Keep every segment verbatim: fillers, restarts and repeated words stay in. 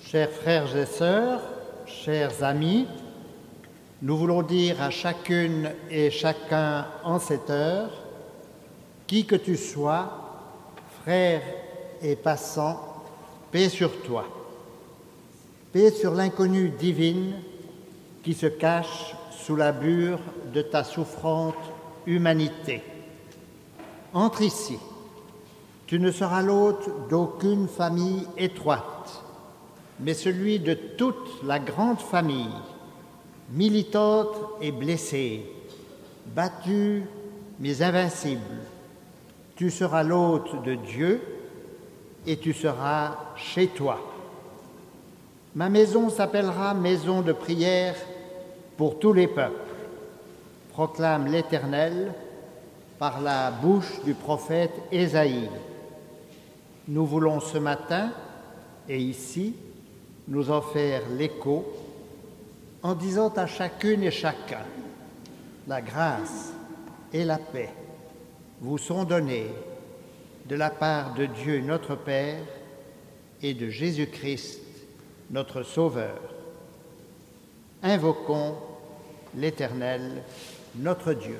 Chers frères et sœurs, chers amis, nous voulons dire à chacune et chacun en cette heure, qui que tu sois, frère et passant, paix sur toi, paix sur l'inconnue divine qui se cache sous la bure de ta souffrante humanité. Entre ici, tu ne seras l'hôte d'aucune famille étroite, mais celui de toute la grande famille, militante et blessée, battue mais invincible. Tu seras l'hôte de Dieu et tu seras chez toi. Ma maison s'appellera maison de prière pour tous les peuples, proclame l'Éternel par la bouche du prophète Ésaïe. Nous voulons ce matin et ici nous en faire l'écho en disant à chacune et chacun: la grâce et la paix vous sont données de la part de Dieu notre Père et de Jésus-Christ notre Sauveur. Invoquons l'Éternel notre Dieu.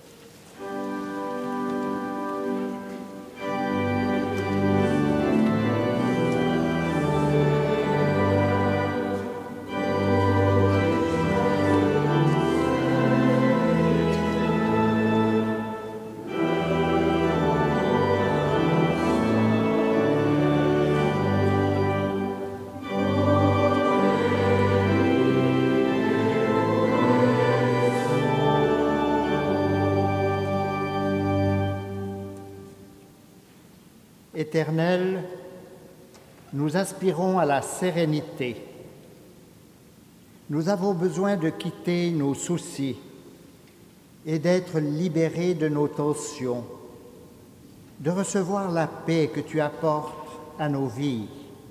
Éternel, nous aspirons à la sérénité. Nous avons besoin de quitter nos soucis et d'être libérés de nos tensions, de recevoir la paix que tu apportes à nos vies.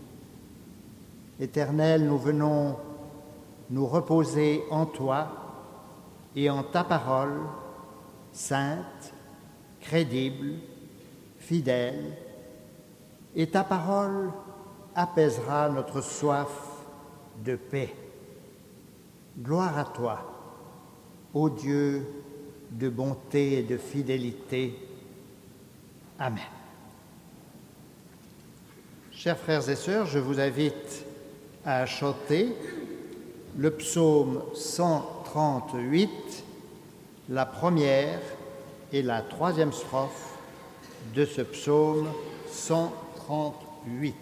Éternel, nous venons nous reposer en toi et en ta parole, sainte, crédible, fidèle, et ta parole apaisera notre soif de paix. Gloire à toi, ô Dieu de bonté et de fidélité. Amen. Chers frères et sœurs, je vous invite à chanter le psaume cent trente-huit, la première et la troisième strophe de ce psaume cent trente-huit.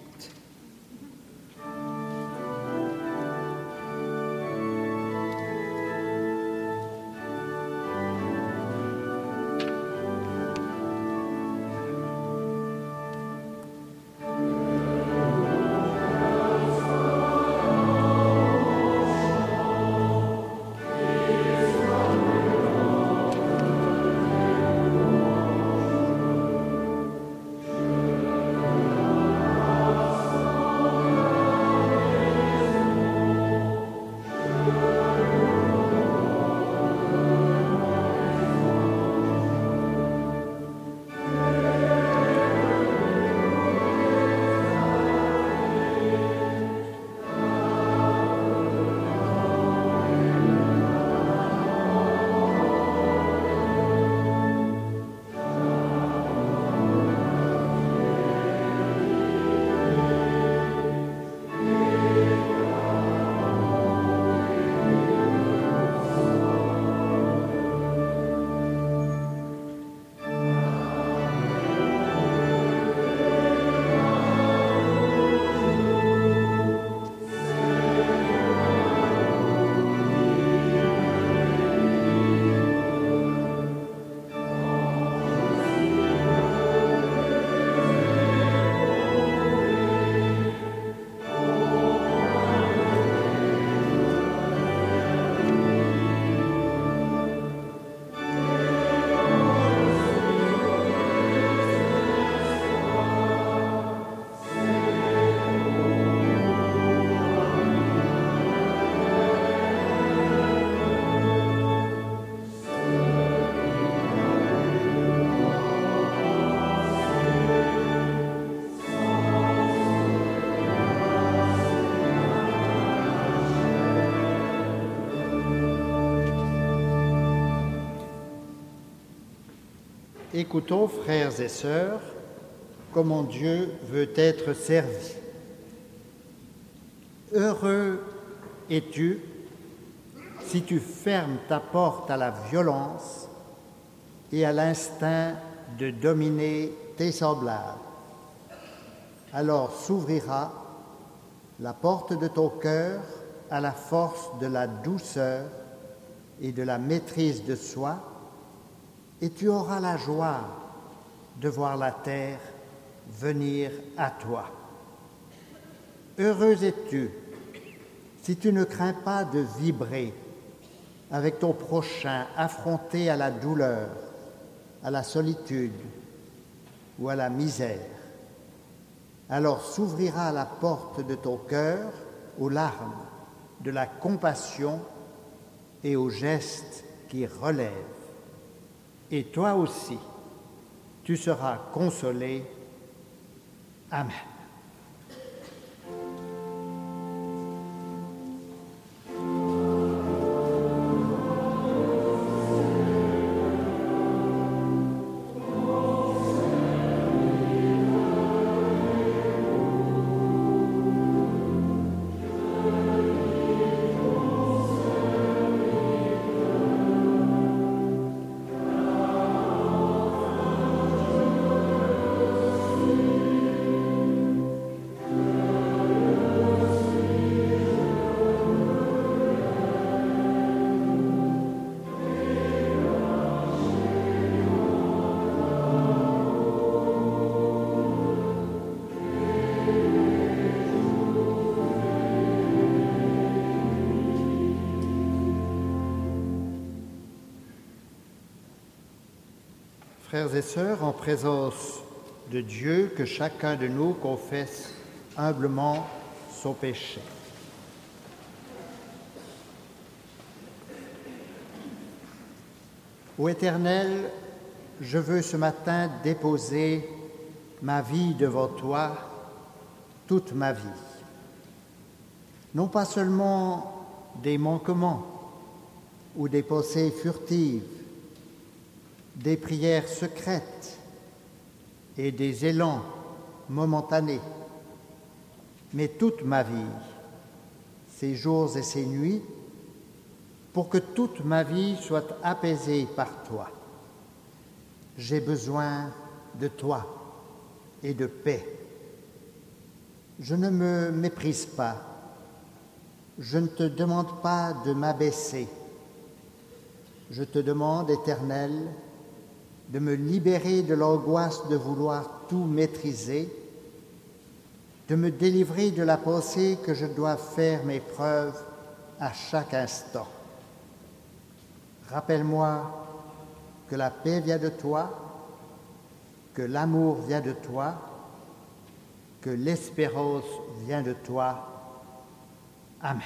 Amen. Écoutons, frères et sœurs, comment Dieu veut être servi. Heureux es-tu si tu fermes ta porte à la violence et à l'instinct de dominer tes semblables. Alors s'ouvrira la porte de ton cœur à la force de la douceur et de la maîtrise de soi, et tu auras la joie de voir la terre venir à toi. Heureux es-tu si tu ne crains pas de vibrer avec ton prochain affronté à la douleur, à la solitude ou à la misère. Alors s'ouvrira la porte de ton cœur aux larmes, de la compassion et aux gestes qui relèvent. Et toi aussi, tu seras consolé. Amen. Frères et sœurs, en présence de Dieu, que chacun de nous confesse humblement son péché. Ô Éternel, je veux ce matin déposer ma vie devant toi, toute ma vie. Non pas seulement des manquements ou des pensées furtives, des prières secrètes et des élans momentanés, mais toute ma vie, ces jours et ces nuits, pour que toute ma vie soit apaisée par toi. J'ai besoin de toi et de paix. Je ne me méprise pas, je ne te demande pas de m'abaisser. Je te demande, Éternel, de me libérer de l'angoisse de vouloir tout maîtriser, de me délivrer de la pensée que je dois faire mes preuves à chaque instant. Rappelle-moi que la paix vient de toi, que l'amour vient de toi, que l'espérance vient de toi. Amen.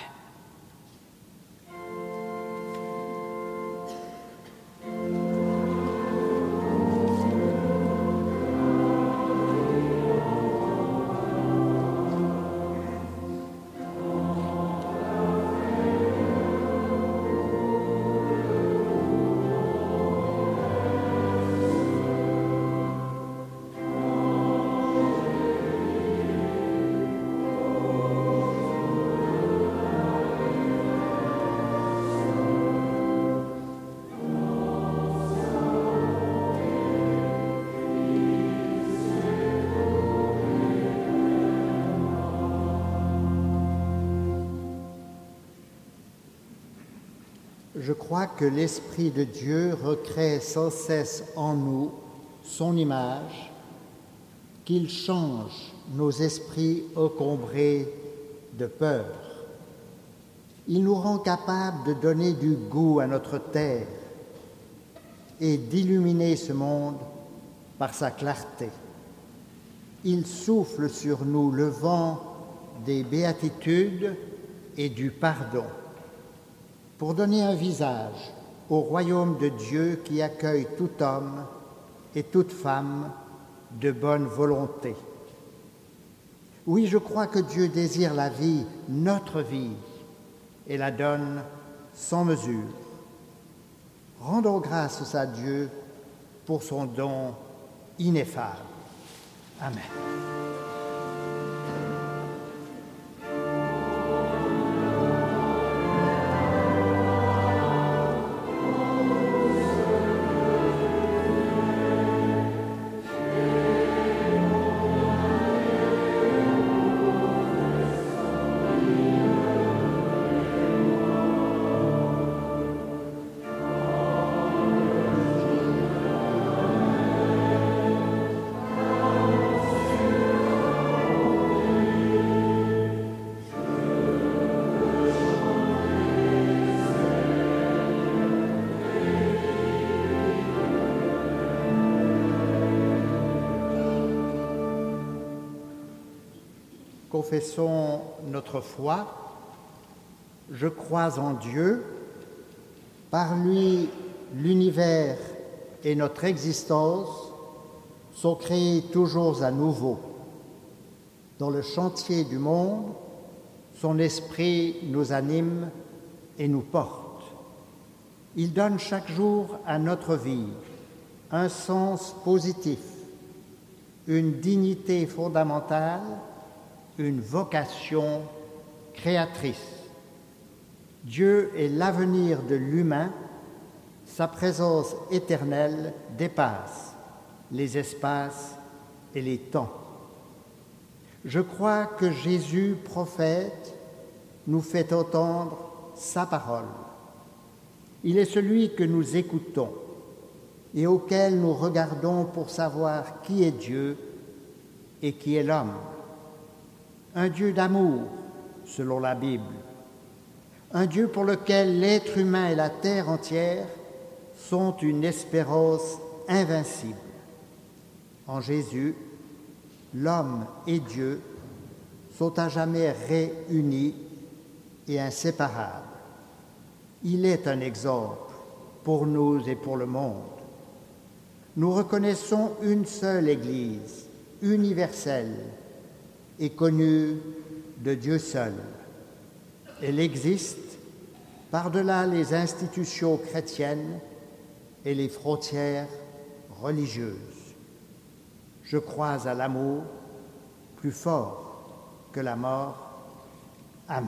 Je crois que l'Esprit de Dieu recrée sans cesse en nous son image, qu'il change nos esprits encombrés de peur. Il nous rend capables de donner du goût à notre terre et d'illuminer ce monde par sa clarté. Il souffle sur nous le vent des béatitudes et du pardon, pour donner un visage au royaume de Dieu qui accueille tout homme et toute femme de bonne volonté. Oui, je crois que Dieu désire la vie, notre vie, et la donne sans mesure. Rendons grâce à Dieu pour son don ineffable. Amen. Confessons notre foi. Je crois en Dieu. Par lui, l'univers et notre existence sont créés toujours à nouveau. Dans le chantier du monde, son esprit nous anime et nous porte. Il donne chaque jour à notre vie un sens positif, une dignité fondamentale, une vocation créatrice. Dieu est l'avenir de l'humain, sa présence éternelle dépasse les espaces et les temps. Je crois que Jésus, prophète, nous fait entendre sa parole. Il est celui que nous écoutons et auquel nous regardons pour savoir qui est Dieu et qui est l'homme. Un Dieu d'amour, selon la Bible. Un Dieu pour lequel l'être humain et la terre entière sont une espérance invincible. En Jésus, l'homme et Dieu sont à jamais réunis et inséparables. Il est un exemple pour nous et pour le monde. Nous reconnaissons une seule Église, universelle, est connue de Dieu seul. Elle existe par-delà les institutions chrétiennes et les frontières religieuses. Je crois à l'amour plus fort que la mort. Amen.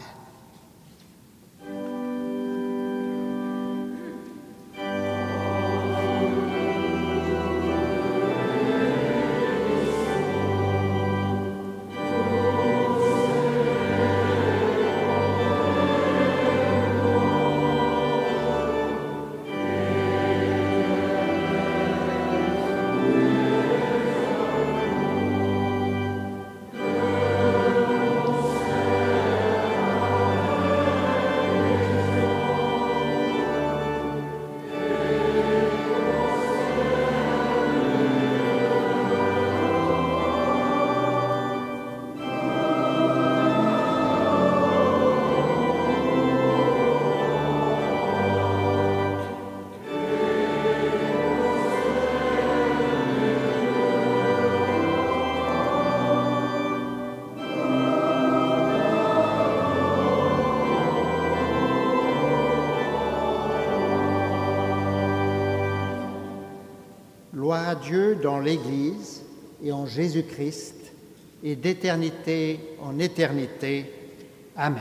Gloire à Dieu dans l'Église et en Jésus-Christ, et d'éternité en éternité. Amen.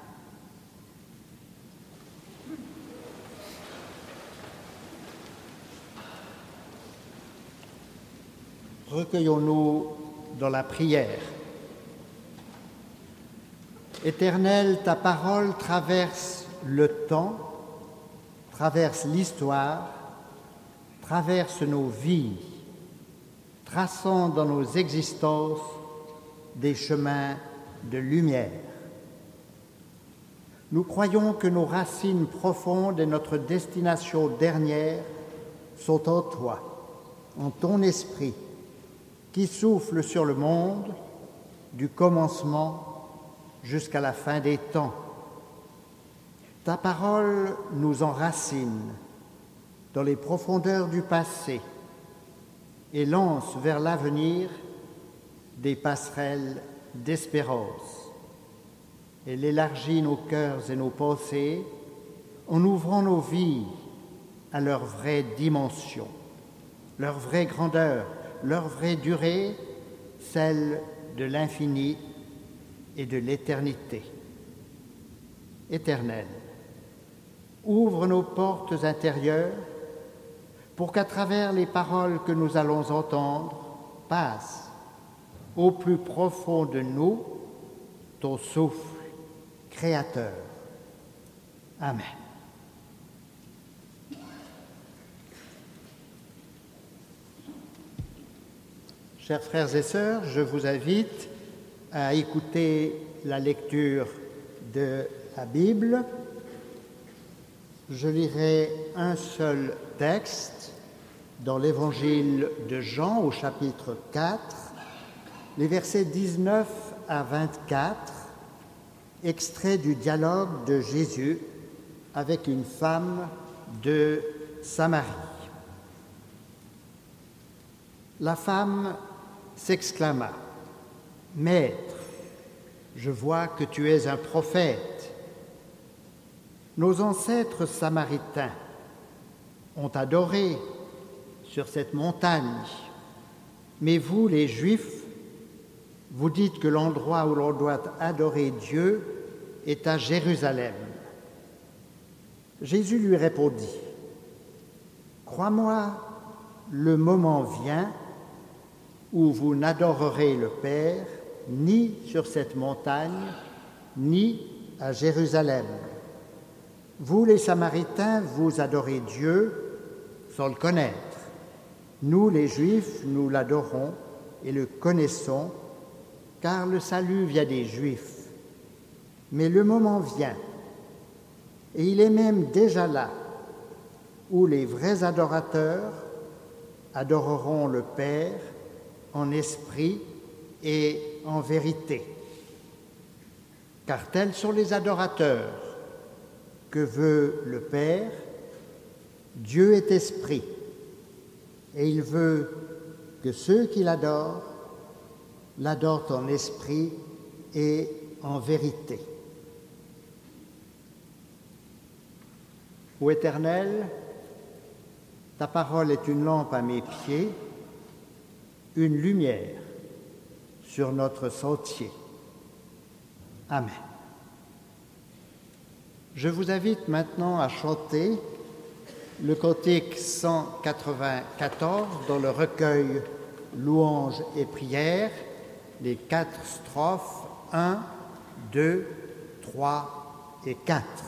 Recueillons-nous dans la prière. Éternel, ta parole traverse le temps, traverse l'histoire, traverse nos vies, traçant dans nos existences des chemins de lumière. Nous croyons que nos racines profondes et notre destination dernière sont en toi, en ton esprit, qui souffle sur le monde du commencement jusqu'à la fin des temps. Ta parole nous enracine dans les profondeurs du passé et lance vers l'avenir des passerelles d'espérance. Elle élargit nos cœurs et nos pensées en ouvrant nos vies à leur vraie dimension. leur vraie grandeur, leur vraie durée, celle de l'infini et de l'éternité. Éternel, ouvre nos portes intérieures pour qu'à travers les paroles que nous allons entendre, passe au plus profond de nous ton souffle créateur. Amen. Chers frères et sœurs, je vous invite à écouter la lecture de la Bible. Je lirai un seul texte dans l'Évangile de Jean au chapitre quatre, les versets dix-neuf à vingt-quatre, extrait du dialogue de Jésus avec une femme de Samarie. La femme s'exclama : « Maître, je vois que tu es un prophète. Nos ancêtres samaritains ont adoré sur cette montagne, mais vous, les Juifs, vous dites que l'endroit où l'on doit adorer Dieu est à Jérusalem. » Jésus lui répondit : « Crois-moi, le moment vient où vous n'adorerez le Père ni sur cette montagne, ni à Jérusalem. Vous, les Samaritains, vous adorez Dieu sans le connaître. Nous, les Juifs, nous l'adorons et le connaissons, car le salut vient des Juifs. Mais le moment vient, et il est même déjà là, où les vrais adorateurs adoreront le Père en esprit et en vérité. Car tels sont les adorateurs que veut le Père. Dieu est esprit, et il veut que ceux qui l'adorent l'adorent en esprit et en vérité. Ô Éternel, ta parole est une lampe à mes pieds, une lumière sur notre sentier. Amen. Je vous invite maintenant à chanter le cantique cent quatre-vingt-quatorze dans le recueil Louanges et prières, les quatre strophes un, deux, trois et quatre.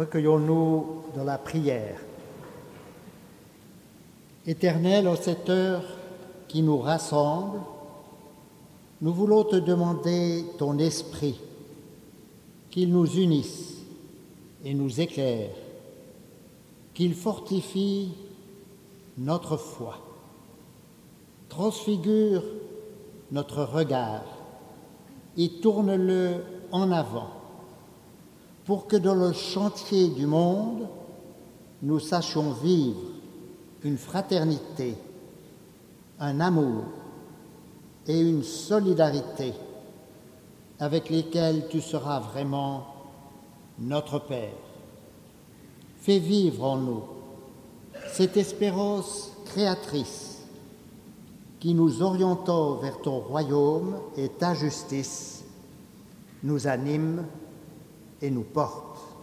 Recueillons-nous dans la prière. Éternel, en cette heure qui nous rassemble, nous voulons te demander ton esprit, qu'il nous unisse et nous éclaire, qu'il fortifie notre foi, transfigure notre regard et tourne-le en avant, pour que dans le chantier du monde, nous sachions vivre une fraternité, un amour et une solidarité avec lesquels tu seras vraiment notre Père. Fais vivre en nous cette espérance créatrice qui, nous orientant vers ton royaume et ta justice, nous anime et nous porte.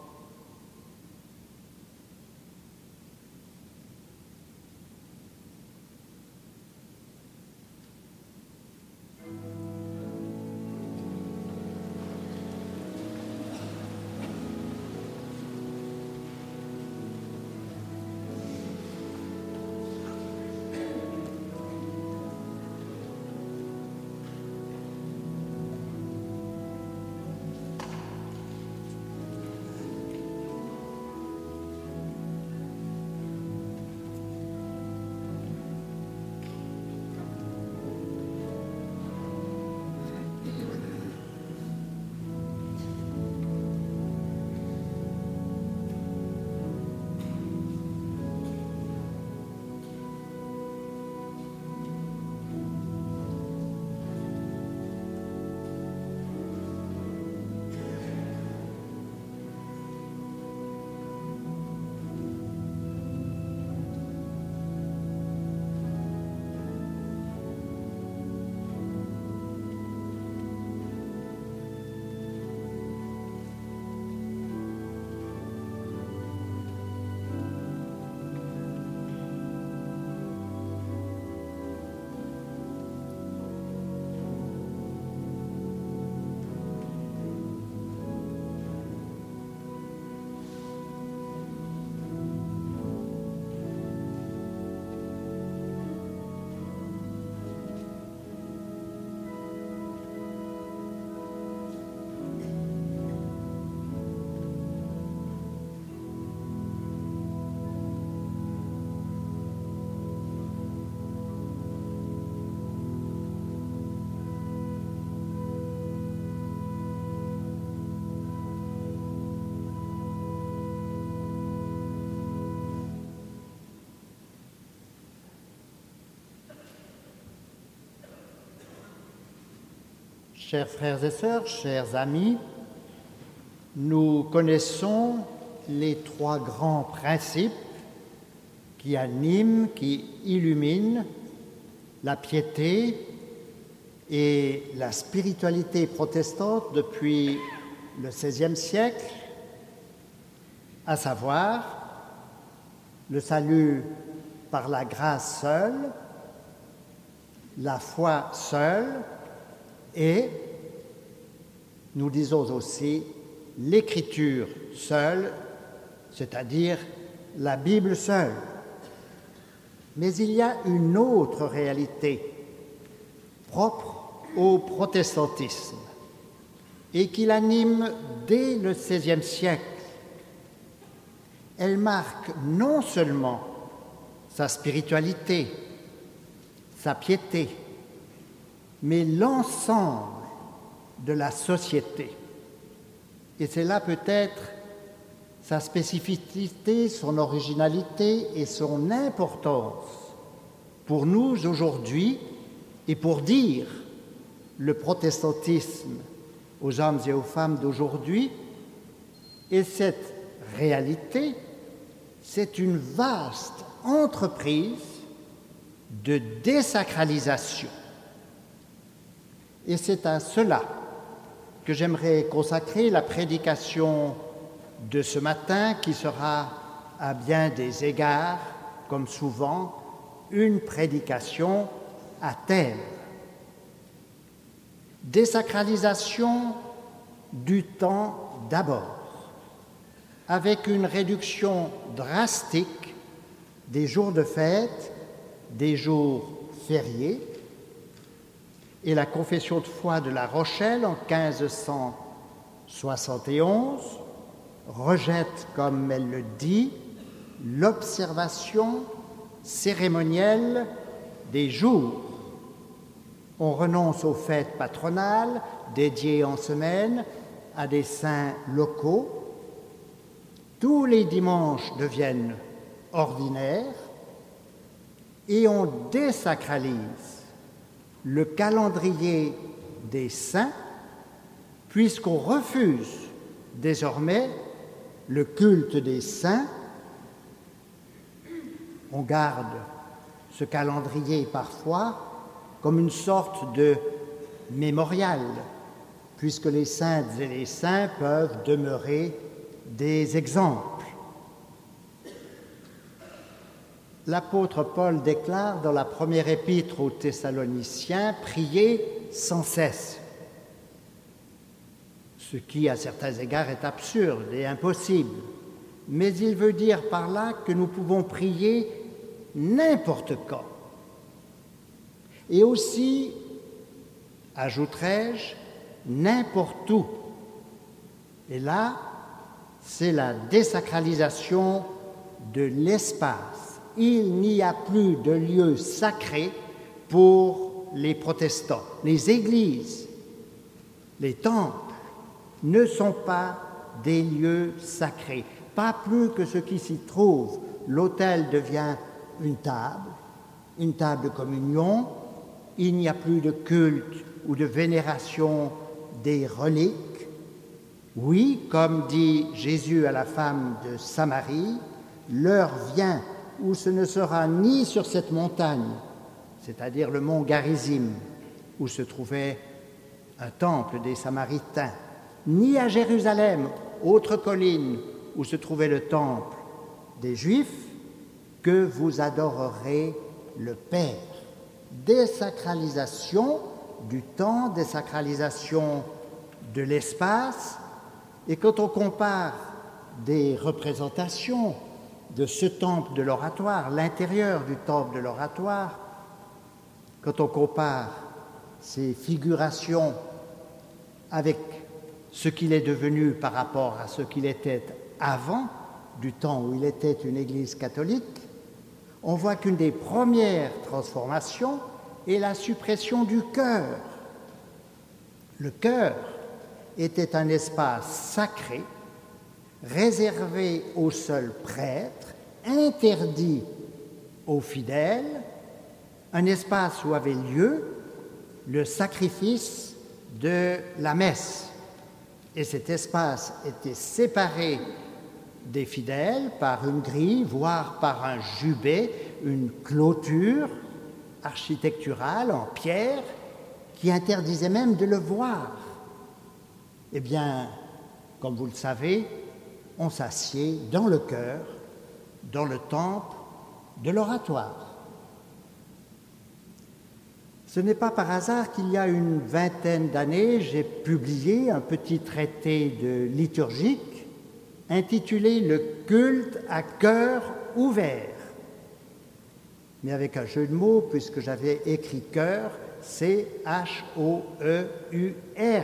Chers frères et sœurs, chers amis, nous connaissons les trois grands principes qui animent, qui illuminent la piété et la spiritualité protestante depuis le seizième siècle, à savoir le salut par la grâce seule, la foi seule, et nous disons aussi l'écriture seule, c'est-à-dire la Bible seule. Mais il y a une autre réalité propre au protestantisme et qui l'anime dès le seizième siècle. Elle marque non seulement sa spiritualité, sa piété, mais l'ensemble de la société. Et c'est là peut-être sa spécificité, son originalité et son importance pour nous aujourd'hui et pour dire le protestantisme aux hommes et aux femmes d'aujourd'hui. Et cette réalité, c'est une vaste entreprise de désacralisation. Et c'est à cela que j'aimerais consacrer la prédication de ce matin, qui sera à bien des égards, comme souvent, une prédication à thème. Désacralisation du temps d'abord. avec une réduction drastique des jours de fête, des jours fériés, et la confession de foi de La Rochelle en quinze cent soixante et onze rejette, comme elle le dit, l'observation cérémonielle des jours. On renonce aux fêtes patronales dédiées en semaine à des saints locaux. Tous les dimanches deviennent ordinaires et on désacralise le calendrier des saints puisqu'on refuse désormais le culte des saints. On garde ce calendrier parfois comme une sorte de mémorial, puisque les saintes et les saints peuvent demeurer des exemples. L'apôtre Paul déclare dans la première épître aux Thessaloniciens « Priez sans cesse », ce qui, à certains égards, est absurde et impossible. Mais il veut dire par là que nous pouvons prier n'importe quand. Et aussi, ajouterai-je, n'importe où. Et là, c'est la désacralisation de l'espace. Il n'y a plus de lieu sacré pour les protestants. Les églises, les temples ne sont pas des lieux sacrés. Pas plus que ce qui s'y trouve. L'autel devient une table, une table de communion. Il n'y a plus de culte ou de vénération des reliques. Oui, comme dit Jésus à la femme de Samarie, l'heure vient où ce ne sera ni sur cette montagne, c'est-à-dire le mont Garizim, où se trouvait un temple des Samaritains, ni à Jérusalem, autre colline, où se trouvait le temple des Juifs, que vous adorerez le Père. Désacralisation du temps, désacralisation de l'espace. Et quand on compare des représentations de ce temple de l'oratoire, l'intérieur du temple de l'oratoire, quand on compare ces figurations avec ce qu'il est devenu par rapport à ce qu'il était avant, du temps où il était une église catholique, on voit qu'une des premières transformations est la suppression du chœur. Le chœur était un espace sacré, réservé aux seuls prêtres, interdit aux fidèles, un espace où avait lieu le sacrifice de la messe. Et cet espace était séparé des fidèles par une grille, voire par un jubé, une clôture architecturale en pierre qui interdisait même de le voir. Eh bien, comme vous le savez, on s'assied dans le chœur, dans le temple de l'oratoire. Ce n'est pas par hasard qu'il y a une vingtaine d'années, j'ai publié un petit traité de liturgique intitulé « Le culte à cœur ouvert », mais avec un jeu de mots, puisque j'avais écrit « cœur », C H O E U R.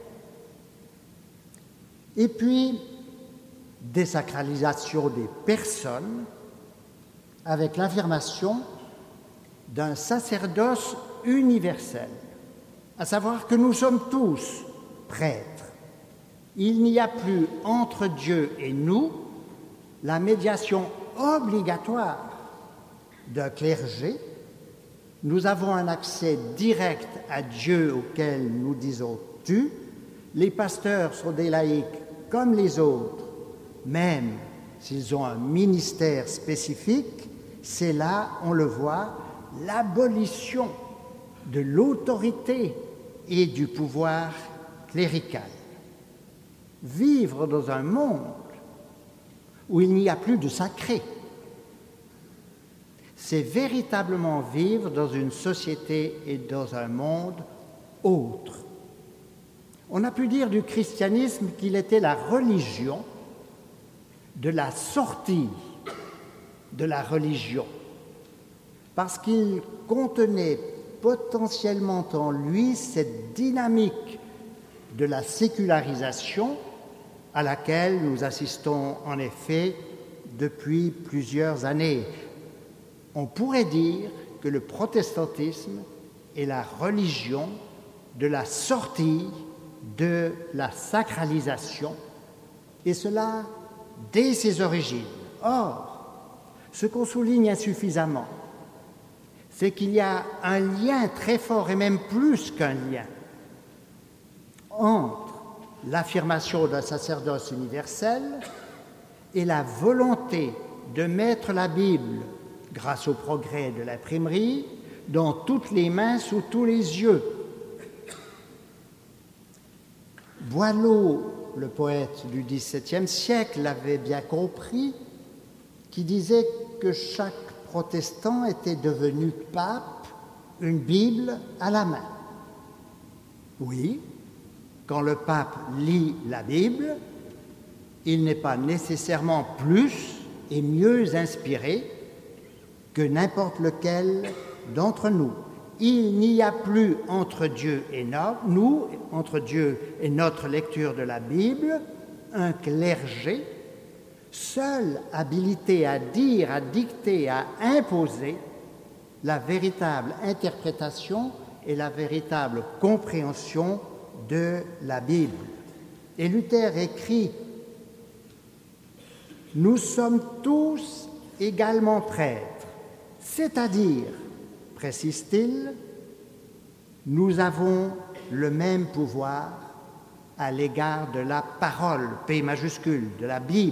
Et puis, désacralisation des personnes, avec l'affirmation d'un sacerdoce universel, à savoir que nous sommes tous prêtres. Il n'y a plus entre Dieu et nous la médiation obligatoire d'un clergé. Nous avons un accès direct à Dieu auquel nous disons « tu ». Les pasteurs sont des laïcs comme les autres, même s'ils ont un ministère spécifique. C'est là, on le voit, l'abolition de l'autorité et du pouvoir clérical. Vivre dans un monde où il n'y a plus de sacré, c'est véritablement vivre dans une société et dans un monde autre. On a pu dire du christianisme qu'il était la religion de la sortie de la religion, parce qu'il contenait potentiellement en lui cette dynamique de la sécularisation à laquelle nous assistons en effet depuis plusieurs années. On pourrait dire que le protestantisme est la religion de la sortie de la sacralisation, et cela dès ses origines. Or, ce qu'on souligne insuffisamment, c'est qu'il y a un lien très fort, et même plus qu'un lien, entre l'affirmation d'un sacerdoce universel et la volonté de mettre la Bible, grâce au progrès de l'imprimerie, dans toutes les mains, sous tous les yeux. Boileau, le poète du dix-septième siècle, l'avait bien compris, qui disait que chaque protestant était devenu pape, une Bible à la main. Oui, quand le pape lit la Bible, il n'est pas nécessairement plus et mieux inspiré que n'importe lequel d'entre nous. Il n'y a plus entre Dieu et nous, entre Dieu et notre lecture de la Bible, un clergé seul habilité à dire, à dicter, à imposer la véritable interprétation et la véritable compréhension de la Bible. Et Luther écrit « Nous sommes tous également prêtres, c'est-à-dire, précise-t-il, nous avons le même pouvoir à l'égard de la parole, P majuscule, de la Bible. »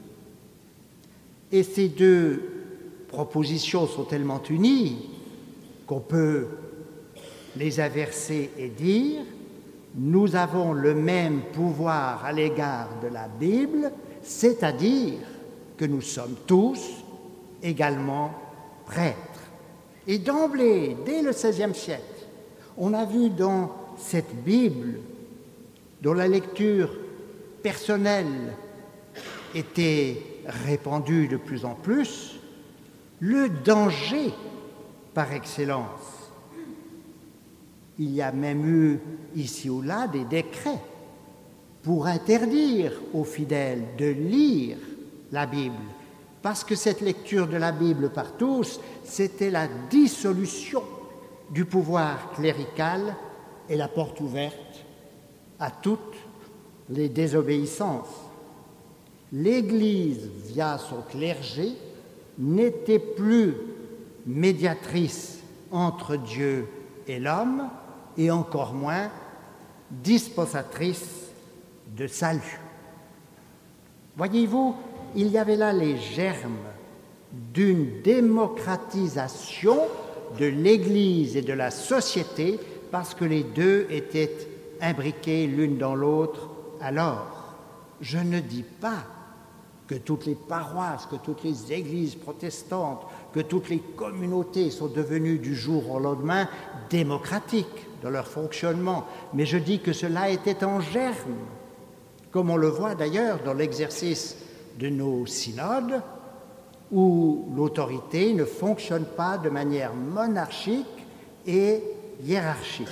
Et ces deux propositions sont tellement unies qu'on peut les inverser et dire « Nous avons le même pouvoir à l'égard de la Bible, c'est-à-dire que nous sommes tous également prêtres. » Et d'emblée, dès le seizième siècle, on a vu dans cette Bible, dont la lecture personnelle était répandue de plus en plus, le danger par excellence. Il y a même eu ici ou là des décrets pour interdire aux fidèles de lire la Bible, parce que cette lecture de la Bible par tous, c'était la dissolution du pouvoir clérical et la porte ouverte à toutes les désobéissances. L'Église, via son clergé, n'était plus médiatrice entre Dieu et l'homme, et encore moins dispensatrice de salut. Voyez-vous, il y avait là les germes d'une démocratisation de l'Église et de la société, parce que les deux étaient imbriqués l'une dans l'autre. Alors, je ne dis pas que toutes les paroisses, que toutes les églises protestantes, que toutes les communautés sont devenues du jour au lendemain démocratiques dans leur fonctionnement, mais je dis que cela était en germe, comme on le voit d'ailleurs dans l'exercice de nos synodes, où l'autorité ne fonctionne pas de manière monarchique et hiérarchique.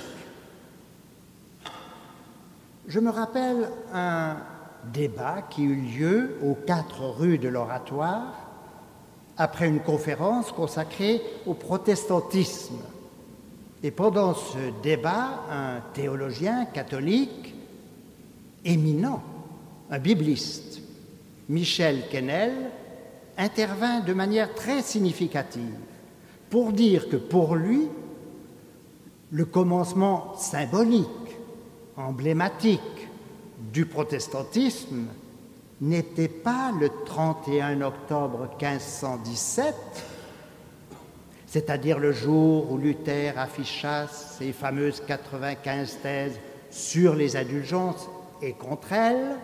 Je me rappelle un débat qui eut lieu aux quatre rues de l'Oratoire après une conférence consacrée au protestantisme. Et pendant ce débat, un théologien catholique éminent, un bibliste, Michel Quesnel, intervint de manière très significative pour dire que pour lui, le commencement symbolique, emblématique du protestantisme n'était pas le trente et un octobre quinze cent dix-sept, c'est-à-dire le jour où Luther afficha ses fameuses quatre-vingt-quinze thèses sur les indulgences et contre elles,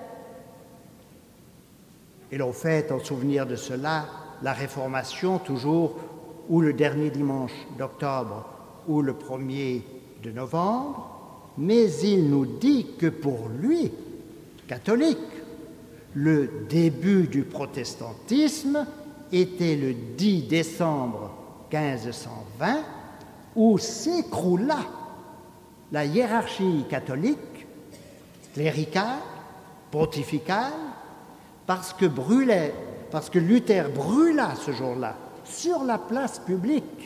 et l'on fête en souvenir de cela la Réformation, toujours ou le dernier dimanche d'octobre ou le premier de novembre, mais il nous dit que pour lui, catholique, Le début du protestantisme était le dix décembre quinze cent vingt, où s'écroula la hiérarchie catholique, cléricale, pontificale, parce que brûlait, parce que Luther brûla ce jour-là, sur la place publique,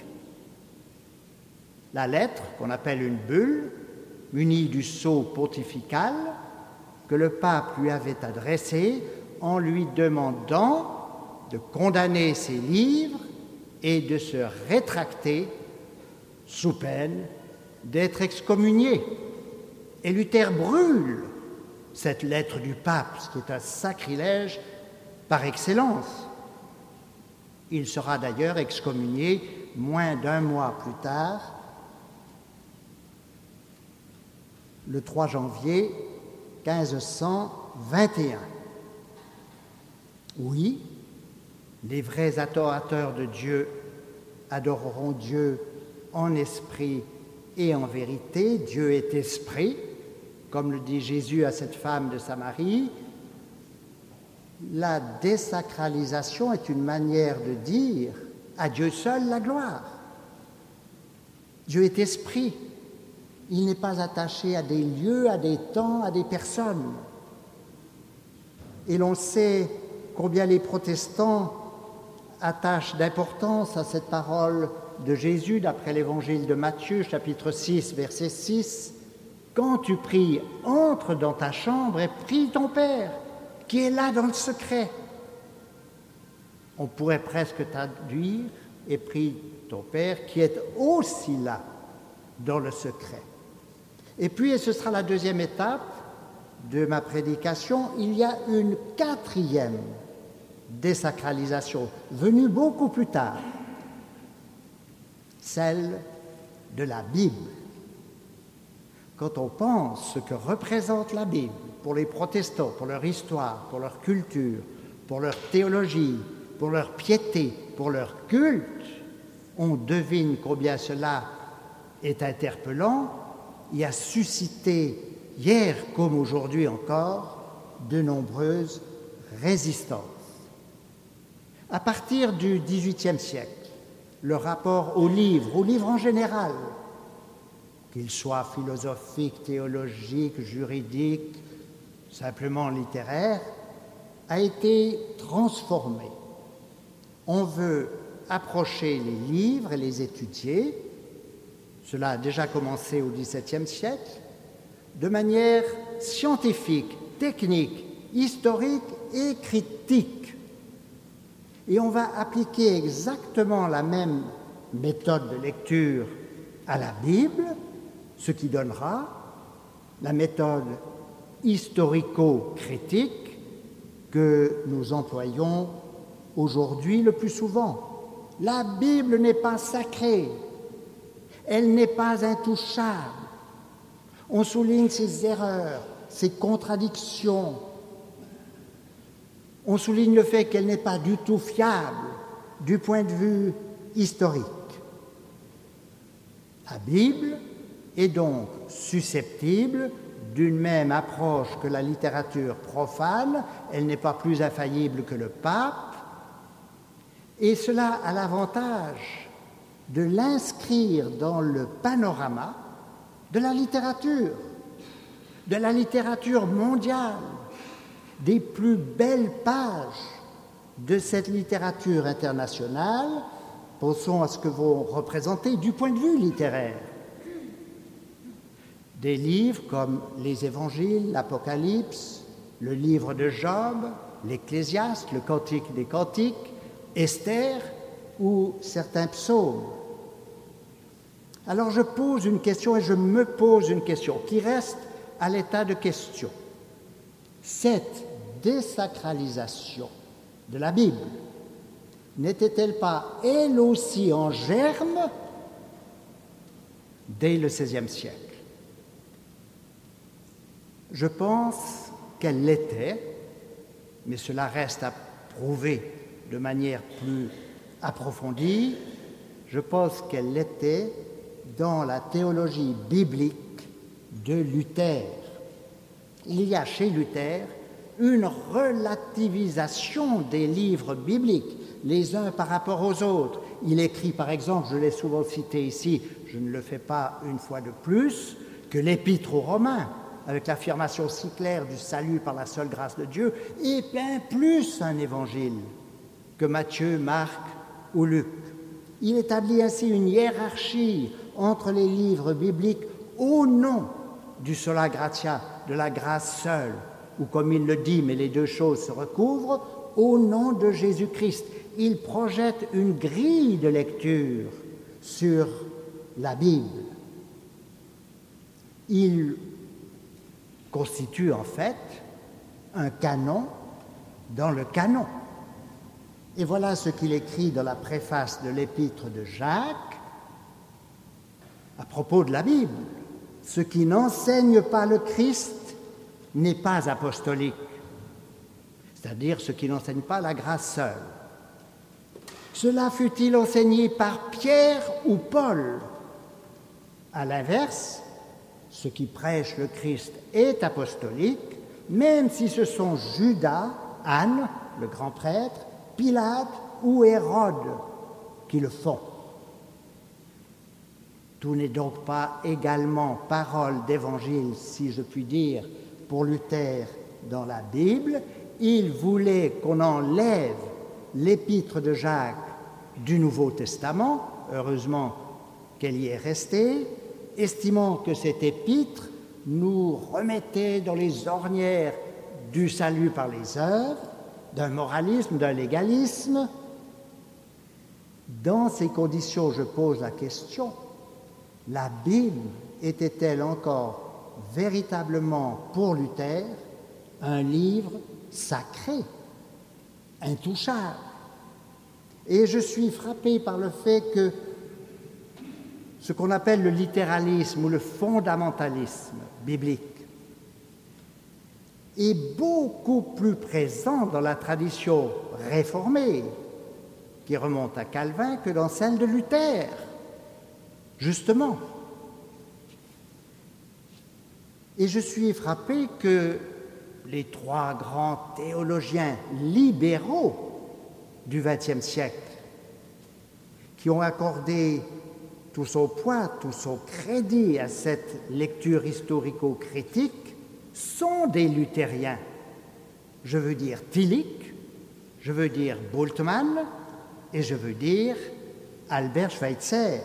la lettre qu'on appelle une bulle, munie du sceau pontifical, que le pape lui avait adressée en lui demandant de condamner ses livres et de se rétracter sous peine d'être excommunié. Et Luther brûle cette lettre du pape, ce qui est un sacrilège par excellence. Il sera d'ailleurs excommunié moins d'un mois plus tard, le trois janvier quinze cent vingt et un. Oui, les vrais adorateurs de Dieu adoreront Dieu en esprit et en vérité. Dieu est esprit, comme le dit Jésus à cette femme de Samarie. La désacralisation est une manière de dire à Dieu seul la gloire. Dieu est esprit. Il n'est pas attaché à des lieux, à des temps, à des personnes. Et l'on sait combien les protestants attachent d'importance à cette parole de Jésus d'après l'évangile de Matthieu, chapitre six, verset six. « Quand tu pries, entre dans ta chambre et prie ton Père, qui est là dans le secret. » On pourrait presque traduire « et prie ton Père, qui est aussi là dans le secret. » Et puis, et ce sera la deuxième étape de ma prédication, il y a une quatrième désacralisation, venue beaucoup plus tard, celle de la Bible. Quand on pense ce que représente la Bible pour les protestants, pour leur histoire, pour leur culture, pour leur théologie, pour leur piété, pour leur culte, on devine combien cela est interpellant et a suscité, hier comme aujourd'hui encore, de nombreuses résistances. À partir du dix-huitième siècle, le rapport au livre, au livre en général, qu'il soit philosophique, théologique, juridique, simplement littéraire, a été transformé. On veut approcher les livres et les étudier, cela a déjà commencé au dix-septième siècle, de manière scientifique, technique, historique et critique. Et on va appliquer exactement la même méthode de lecture à la Bible, ce qui donnera la méthode historico-critique que nous employons aujourd'hui le plus souvent. La Bible n'est pas sacrée, elle n'est pas intouchable. On souligne ses erreurs, ses contradictions. On souligne le fait qu'elle n'est pas du tout fiable du point de vue historique. La Bible est donc susceptible d'une même approche que la littérature profane. Elle n'est pas plus infaillible que le pape. Et cela a l'avantage de l'inscrire dans le panorama de la littérature, de la littérature mondiale, des plus belles pages de cette littérature internationale. Pensons à ce que vont représenter du point de vue littéraire des livres comme les Évangiles, l'Apocalypse, le livre de Job, l'Ecclésiaste, le Cantique des Cantiques, Esther ou certains psaumes. Alors je pose une question et je me pose une question qui reste à l'état de question. Cette désacralisation de la Bible n'était-elle pas elle aussi en germe dès le seizième siècle? Je pense qu'elle l'était, mais cela reste à prouver de manière plus approfondie. Je pense qu'elle l'était dans la théologie biblique de Luther. Il y a chez Luther une relativisation des livres bibliques, les uns par rapport aux autres. Il écrit, par exemple, je l'ai souvent cité ici, je ne le fais pas une fois de plus, que l'Épître aux Romains, avec l'affirmation si claire du salut par la seule grâce de Dieu, est bien plus un évangile que Matthieu, Marc ou Luc. Il établit ainsi une hiérarchie entre les livres bibliques au nom du sola gratia, de la grâce seule, ou comme il le dit, mais les deux choses se recouvrent, au nom de Jésus-Christ. Il projette une grille de lecture sur la Bible. Il constitue en fait un canon dans le canon. Et voilà ce qu'il écrit dans la préface de l'Épître de Jacques à propos de la Bible. Ce qui n'enseigne pas le Christ n'est pas apostolique, c'est-à-dire ce qui n'enseigne pas la grâce seule. Cela fut-il enseigné par Pierre ou Paul? À l'inverse, ce qui prêche le Christ est apostolique, même si ce sont Judas, Anne, le grand prêtre, Pilate ou Hérode qui le font. Tout n'est donc pas également parole d'évangile, si je puis dire, pour Luther dans la Bible. Il voulait qu'on enlève l'épître de Jacques du Nouveau Testament, heureusement qu'elle y est restée, estimant que cette épître nous remettait dans les ornières du salut par les œuvres, d'un moralisme, d'un légalisme. Dans ces conditions, je pose la question, la Bible était-elle encore véritablement pour Luther un livre sacré, intouchable? Et je suis frappé par le fait que ce qu'on appelle le littéralisme ou le fondamentalisme biblique est beaucoup plus présent dans la tradition réformée qui remonte à Calvin que dans celle de Luther, justement. Et je suis frappé que les trois grands théologiens libéraux du vingtième siècle, qui ont accordé tout son poids, tout son crédit à cette lecture historico-critique, sont des luthériens. Je veux dire Tillich, je veux dire Bultmann et je veux dire Albert Schweitzer.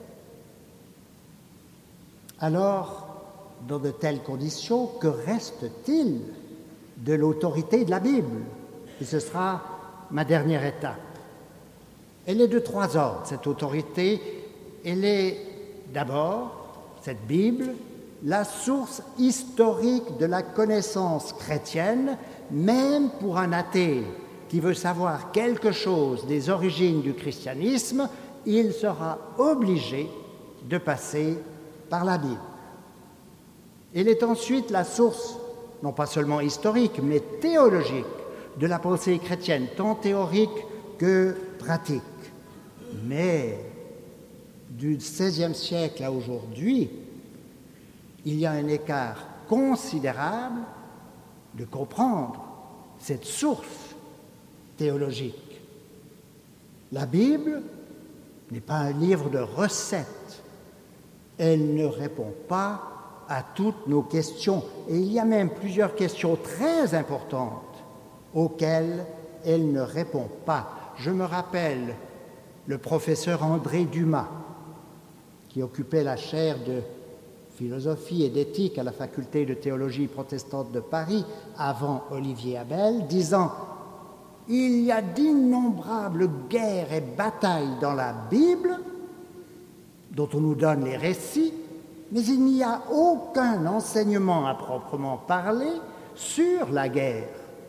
Alors, dans de telles conditions, que reste-t-il de l'autorité de la Bible? Et ce sera ma dernière étape. Elle est de trois ordres, cette autorité. Elle est d'abord, cette Bible, la source historique de la connaissance chrétienne, même pour un athée qui veut savoir quelque chose des origines du christianisme, il sera obligé de passer par la Bible. Elle est ensuite la source, non pas seulement historique, mais théologique de la pensée chrétienne, tant théorique que pratique. Mais du seizième siècle à aujourd'hui, il y a un écart considérable de comprendre cette source théologique. La Bible n'est pas un livre de recettes. Elle ne répond pas à toutes nos questions. Et il y a même plusieurs questions très importantes auxquelles elle ne répond pas. Je me rappelle le professeur André Dumas, qui occupait la chaire de philosophie et d'éthique à la faculté de théologie protestante de Paris avant Olivier Abel, disant « Il y a d'innombrables guerres et batailles dans la Bible dont on nous donne les récits, mais il n'y a aucun enseignement à proprement parler sur la guerre. »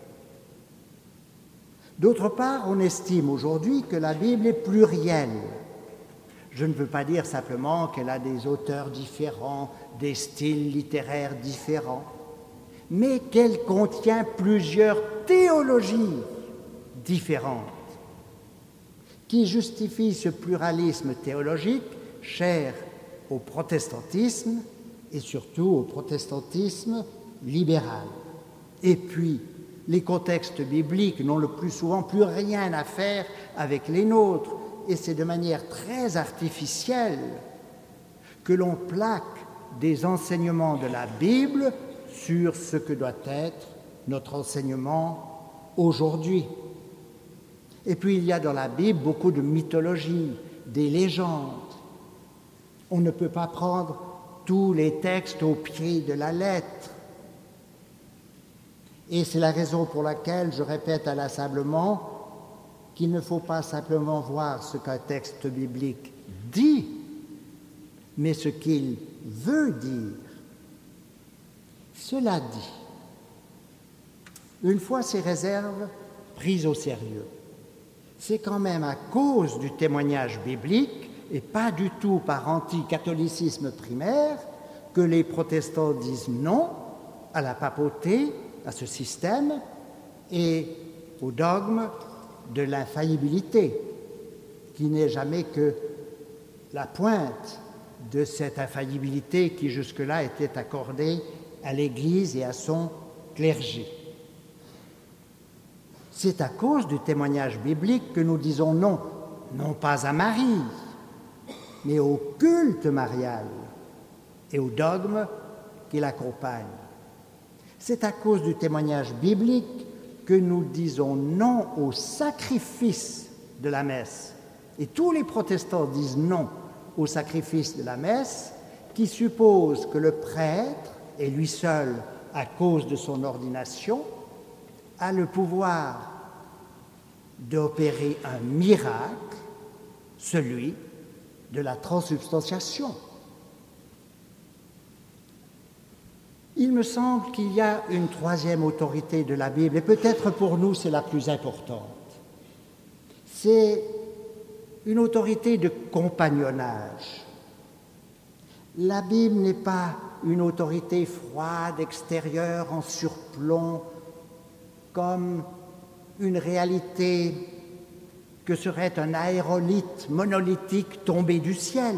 D'autre part, on estime aujourd'hui que la Bible est plurielle. Je ne veux pas dire simplement qu'elle a des auteurs différents, des styles littéraires différents, mais qu'elle contient plusieurs théologies différentes qui justifient ce pluralisme théologique cher au protestantisme et surtout au protestantisme libéral. Et puis, Les contextes bibliques n'ont le plus souvent plus rien à faire avec les nôtres, et c'est de manière très artificielle que l'on plaque des enseignements de la Bible sur ce que doit être notre enseignement aujourd'hui. Et puis il y a dans la Bible beaucoup de mythologie, des légendes. On ne peut pas prendre tous les textes au pied de la lettre. Et c'est la raison pour laquelle je répète inlassablement qu'il ne faut pas simplement voir ce qu'un texte biblique dit, mais ce qu'il veut dire. Cela dit, une fois ces réserves prises au sérieux, c'est quand même à cause du témoignage biblique et pas du tout par anticatholicisme primaire que les protestants disent non à la papauté, à ce système et au dogme de l'infaillibilité, qui n'est jamais que la pointe de cette infaillibilité qui jusque-là était accordée à l'Église et à son clergé. C'est à cause du témoignage biblique que nous disons non, non pas à Marie, mais au culte marial et au dogme qui l'accompagne. C'est à cause du témoignage biblique que nous disons non au sacrifice de la messe. Et tous les protestants disent non au sacrifice de la messe, qui suppose que le prêtre, et lui seul à cause de son ordination, a le pouvoir d'opérer un miracle, celui de la transsubstantiation. Il me semble qu'il y a une troisième autorité de la Bible, et peut-être pour nous c'est la plus importante. C'est une autorité de compagnonnage. La Bible n'est pas une autorité froide, extérieure, en surplomb, comme une réalité que serait un aérolithe monolithique tombé du ciel.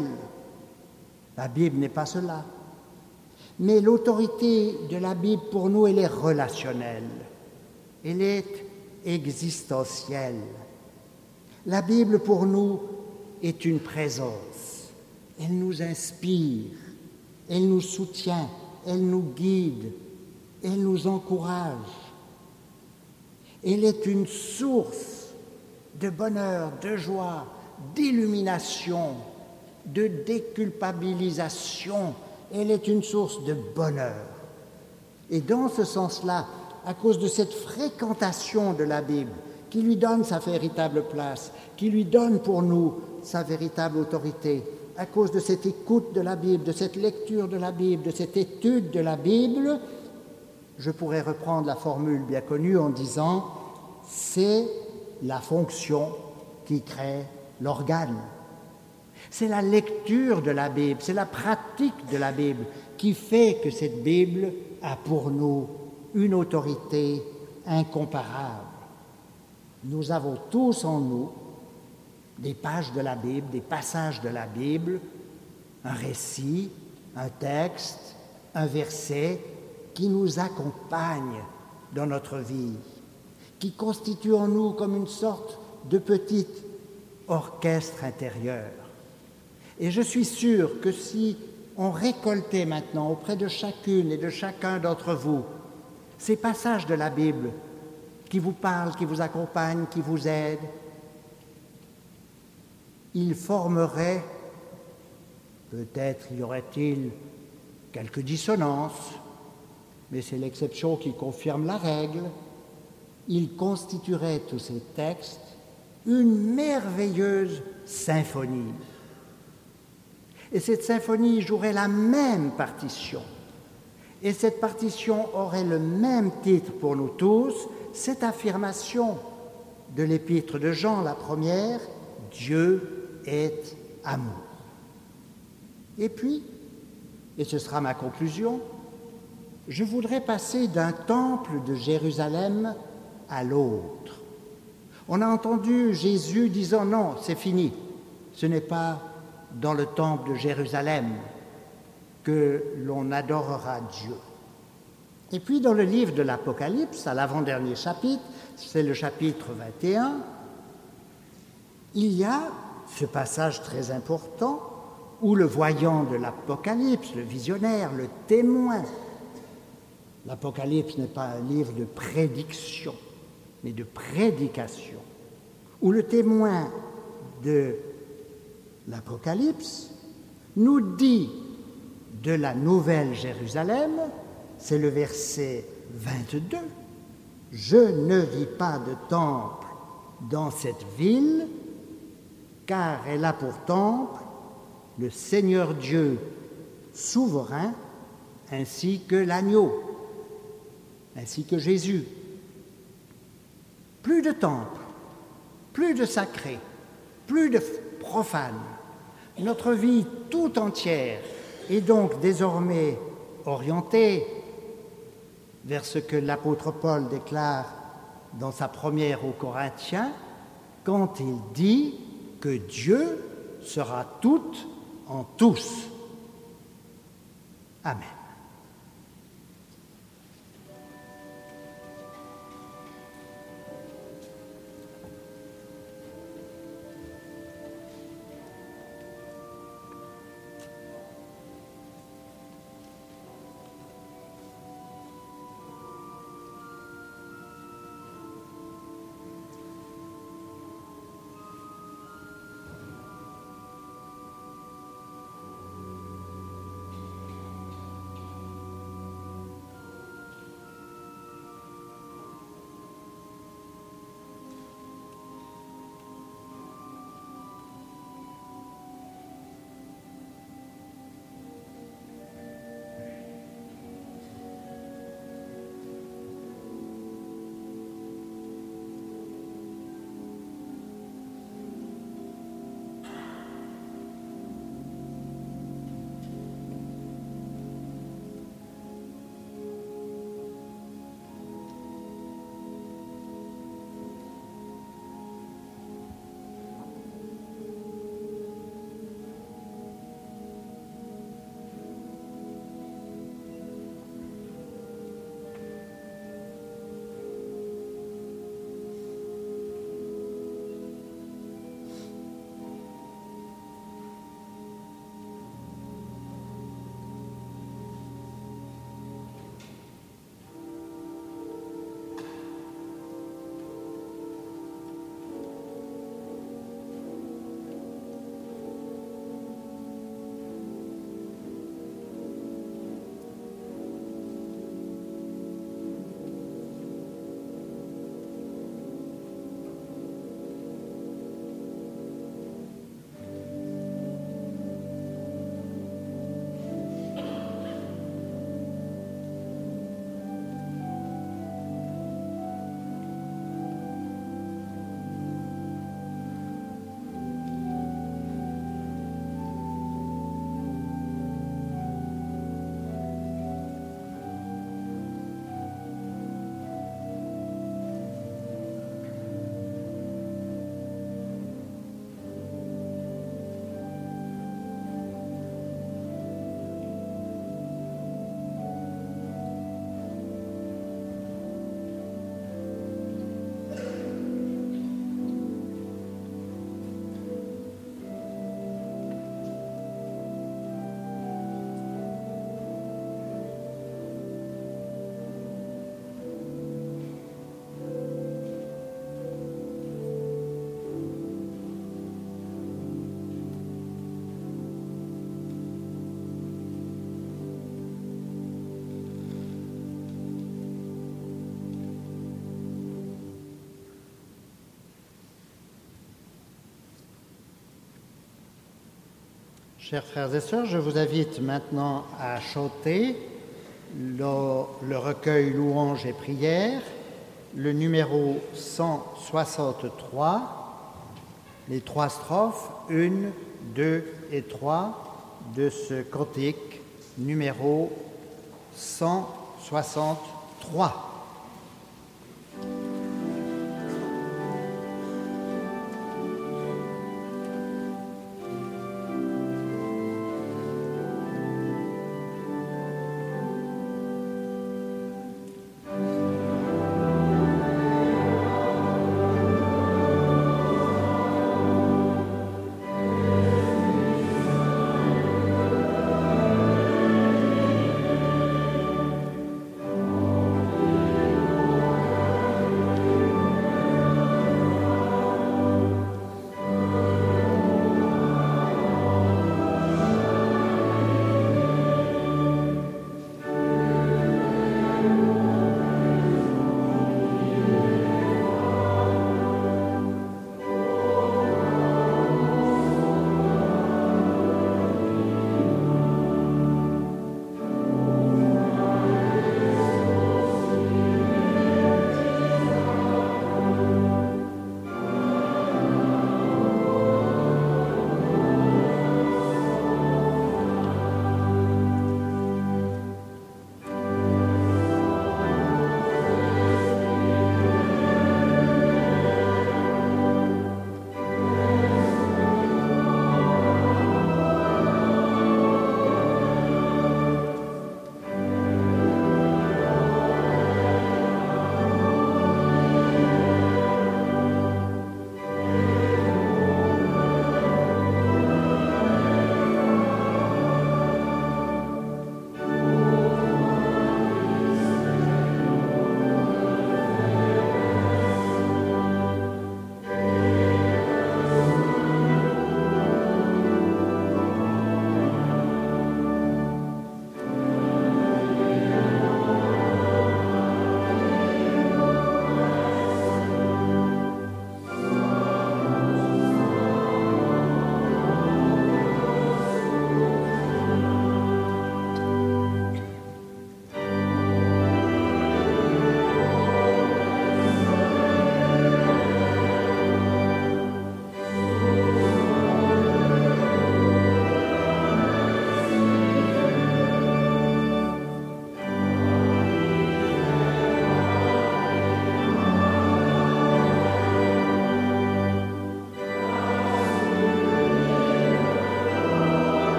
La Bible n'est pas cela. Mais l'autorité de la Bible, pour nous, elle est relationnelle. Elle est existentielle. La Bible, pour nous, est une présence. Elle nous inspire, elle nous soutient, elle nous guide, elle nous encourage. Elle est une source de bonheur, de joie, d'illumination, de déculpabilisation. Elle est une source de bonheur. Et dans ce sens-là, à cause de cette fréquentation de la Bible, qui lui donne sa véritable place, qui lui donne pour nous sa véritable autorité, à cause de cette écoute de la Bible, de cette lecture de la Bible, de cette étude de la Bible, je pourrais reprendre la formule bien connue en disant « c'est la fonction qui crée l'organe ». C'est la lecture de la Bible, c'est la pratique de la Bible qui fait que cette Bible a pour nous une autorité incomparable. Nous avons tous en nous des pages de la Bible, des passages de la Bible, un récit, un texte, un verset qui nous accompagne dans notre vie, qui constitue en nous comme une sorte de petit orchestre intérieur. Et je suis sûr que si on récoltait maintenant auprès de chacune et de chacun d'entre vous ces passages de la Bible qui vous parlent, qui vous accompagnent, qui vous aident, ils formeraient, peut-être y aurait-il quelques dissonances, mais c'est l'exception qui confirme la règle, ils constitueraient tous ces textes une merveilleuse symphonie. Et cette symphonie jouerait la même partition. Et cette partition aurait le même titre pour nous tous, cette affirmation de l'épître de Jean, la première, « Dieu est amour ». Et puis, et ce sera ma conclusion, je voudrais passer d'un temple de Jérusalem à l'autre. On a entendu Jésus disant « Non, c'est fini, ce n'est pas dans le temple de Jérusalem que l'on adorera Dieu. Et puis dans le livre de l'Apocalypse, à l'avant-dernier chapitre, c'est le chapitre vingt et un, il y a ce passage très important où le voyant de l'Apocalypse, le visionnaire, le témoin, l'Apocalypse n'est pas un livre de prédiction, mais de prédication, où le témoin de l'Apocalypse nous dit de la Nouvelle Jérusalem, c'est le verset vingt-deux, « Je ne vis pas de temple dans cette ville, car elle a pour temple le Seigneur Dieu souverain, ainsi que l'agneau, ainsi que Jésus. » Plus de temple, plus de sacré, plus de profane. Notre vie tout entière est donc désormais orientée vers ce que l'apôtre Paul déclare dans sa première aux Corinthiens, quand il dit que Dieu sera tout en tous. Amen. Chers frères et sœurs, je vous invite maintenant à chanter le, le recueil Louanges et prières, le numéro cent soixante-trois, les trois strophes, une, deux et trois de ce cantique numéro cent soixante-trois.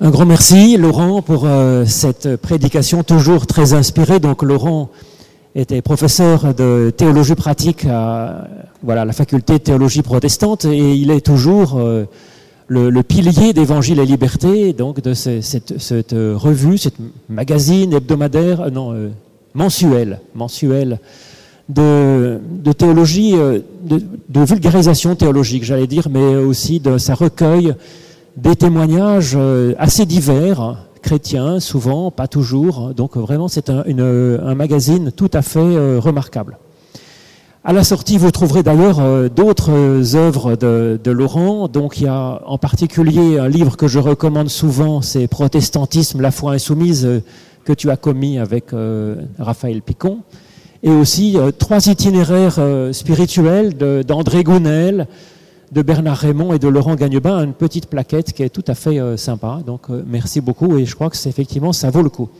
Un grand merci, Laurent, pour euh, cette prédication toujours très inspirée. Donc, Laurent était professeur de théologie pratique à voilà, la faculté de théologie protestante et il est toujours euh, le, le pilier d'Évangile et Liberté, donc de ce, cette, cette revue, cette magazine hebdomadaire, euh, non, euh, mensuel, mensuel de, de théologie, euh, de, de vulgarisation théologique, j'allais dire, mais aussi de ça recueille des témoignages assez divers, chrétiens souvent, pas toujours. Donc vraiment, c'est un, une, un magazine tout à fait euh, remarquable. À la sortie, vous trouverez d'ailleurs euh, d'autres œuvres de, de Laurent. Donc il y a en particulier un livre que je recommande souvent, c'est Protestantisme, la foi insoumise, euh, que tu as commis avec euh, Raphaël Picon. Et aussi euh, trois itinéraires euh, spirituels de, d'André Gounel, de Bernard Raymond et de Laurent Gagnebin, une petite plaquette qui est tout à fait euh, sympa. Donc euh, merci beaucoup et je crois que c'est effectivement ça vaut le coup.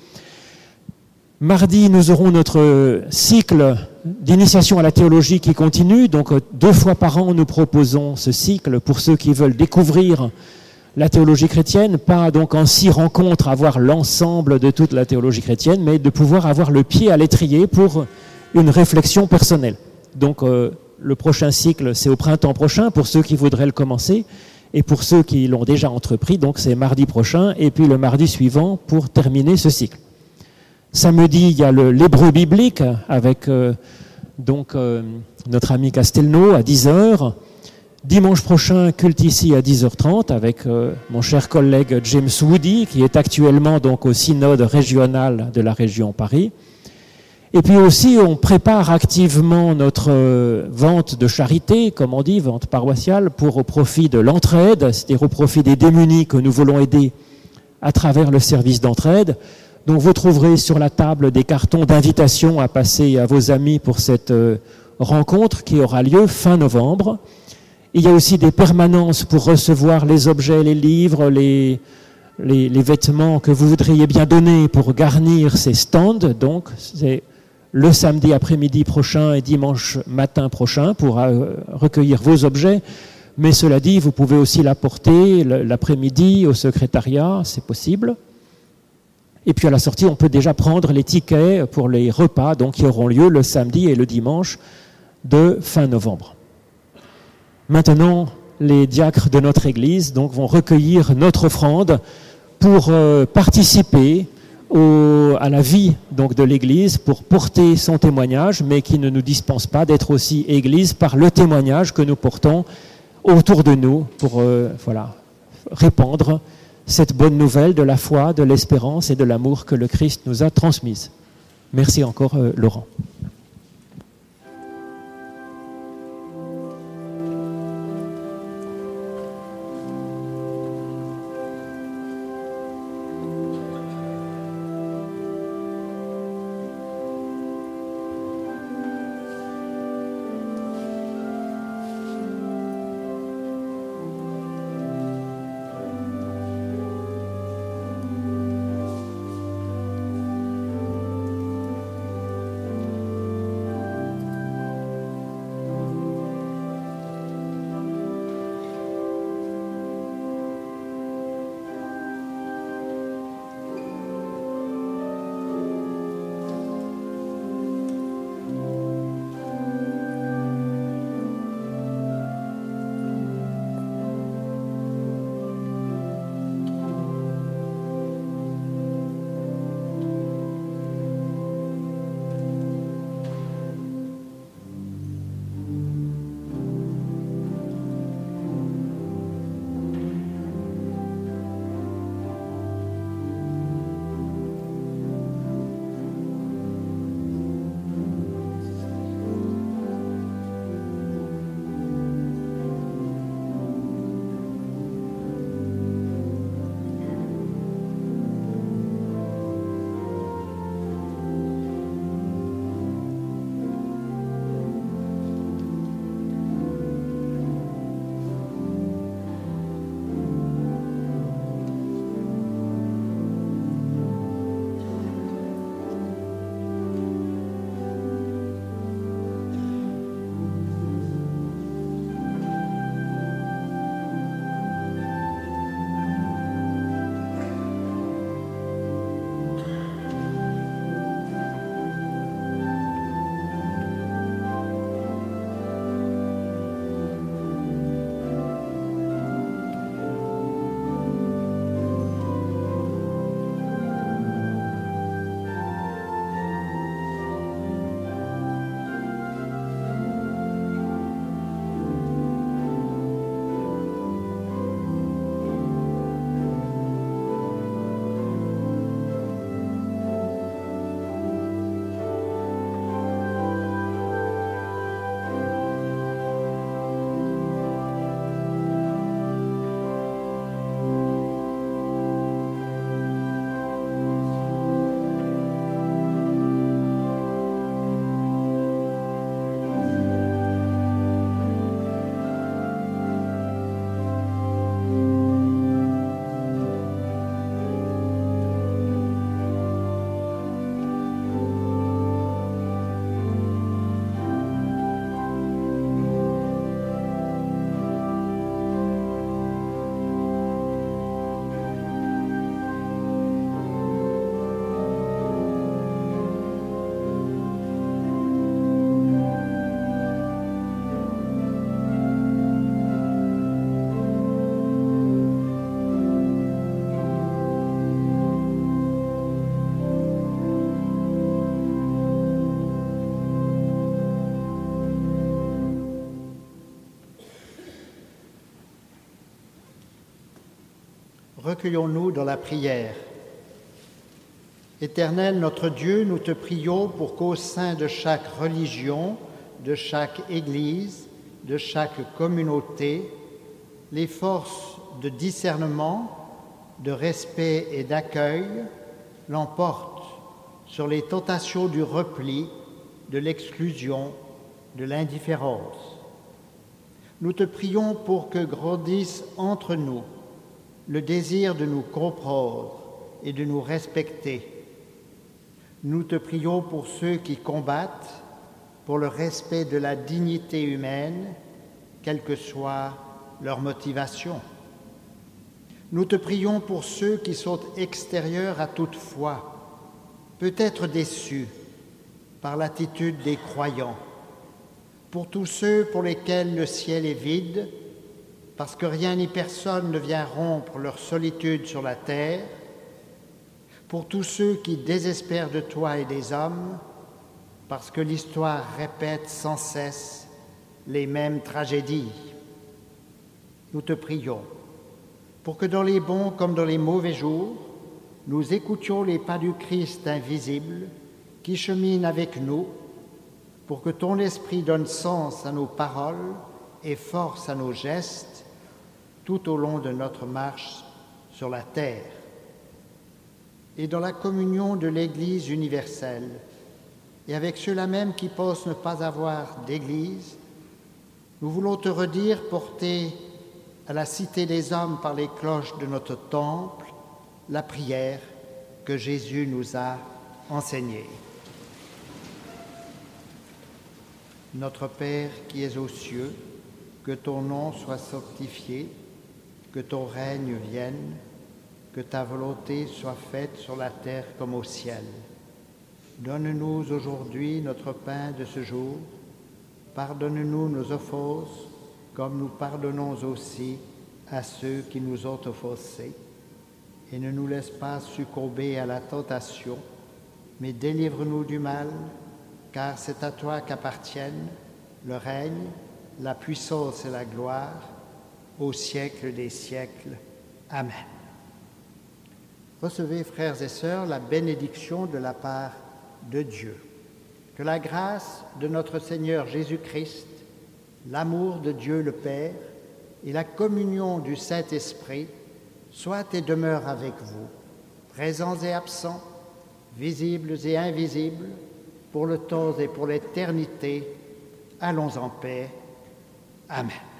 Mardi, nous aurons notre cycle d'initiation à la théologie qui continue. Donc euh, deux fois par an, nous proposons ce cycle pour ceux qui veulent découvrir la théologie chrétienne, pas donc en six rencontres avoir l'ensemble de toute la théologie chrétienne, mais de pouvoir avoir le pied à l'étrier pour une réflexion personnelle. Donc euh, le prochain cycle, c'est au printemps prochain pour ceux qui voudraient le commencer et pour ceux qui l'ont déjà entrepris, donc c'est mardi prochain et puis le mardi suivant pour terminer ce cycle. Samedi, il y a le, l'hébreu biblique avec euh, donc euh, notre ami Castelnau à dix heures. Dimanche prochain, culte ici à dix heures trente avec euh, mon cher collègue James Woody qui est actuellement donc au synode régional de la région Paris. Et puis aussi, on prépare activement notre euh, vente de charité, comme on dit, vente paroissiale, pour au profit de l'entraide, c'est-à-dire au profit des démunis que nous voulons aider à travers le service d'entraide. Donc vous trouverez sur la table des cartons d'invitation à passer à vos amis pour cette euh, rencontre qui aura lieu fin novembre. Il y a aussi des permanences pour recevoir les objets, les livres, les, les, les vêtements que vous voudriez bien donner pour garnir ces stands. Donc c'est le samedi après-midi prochain et dimanche matin prochain pour euh, recueillir vos objets. Mais cela dit, vous pouvez aussi l'apporter l'après-midi au secrétariat, c'est possible. Et puis à la sortie, on peut déjà prendre les tickets pour les repas donc, qui auront lieu le samedi et le dimanche de fin novembre. Maintenant, les diacres de notre Église donc, vont recueillir notre offrande pour euh, participer Au, à la vie donc, de l'Église pour porter son témoignage, mais qui ne nous dispense pas d'être aussi Église par le témoignage que nous portons autour de nous pour euh, voilà, répandre cette bonne nouvelle de la foi, de l'espérance et de l'amour que le Christ nous a transmise. Merci encore, euh, Laurent. Recueillons-nous dans la prière. Éternel notre Dieu, nous te prions pour qu'au sein de chaque religion, de chaque Église, de chaque communauté, les forces de discernement, de respect et d'accueil l'emportent sur les tentations du repli, de l'exclusion, de l'indifférence. Nous te prions pour que grandisse entre nous le désir de nous comprendre et de nous respecter. Nous te prions pour ceux qui combattent pour le respect de la dignité humaine, quelle que soit leur motivation. Nous te prions pour ceux qui sont extérieurs à toute foi, peut-être déçus par l'attitude des croyants, pour tous ceux pour lesquels le ciel est vide, parce que rien ni personne ne vient rompre leur solitude sur la terre, pour tous ceux qui désespèrent de toi et des hommes, parce que l'histoire répète sans cesse les mêmes tragédies. Nous te prions pour que dans les bons comme dans les mauvais jours, nous écoutions les pas du Christ invisible qui chemine avec nous, pour que ton esprit donne sens à nos paroles et force à nos gestes tout au long de notre marche sur la terre. Et dans la communion de l'Église universelle, et avec ceux-là même qui pensent ne pas avoir d'Église, nous voulons te redire, porter à la cité des hommes par les cloches de notre temple, la prière que Jésus nous a enseignée. Notre Père qui es aux cieux, que ton nom soit sanctifié, que ton règne vienne, que ta volonté soit faite sur la terre comme au ciel. Donne-nous aujourd'hui notre pain de ce jour. Pardonne-nous nos offenses, comme nous pardonnons aussi à ceux qui nous ont offensés. Et ne nous laisse pas succomber à la tentation, mais délivre-nous du mal, car c'est à toi qu'appartiennent le règne, la puissance et la gloire, au siècle des siècles. Amen. Recevez, frères et sœurs, la bénédiction de la part de Dieu. Que la grâce de notre Seigneur Jésus-Christ, l'amour de Dieu le Père et la communion du Saint-Esprit soient et demeurent avec vous, présents et absents, visibles et invisibles, pour le temps et pour l'éternité. Allons en paix. Amen.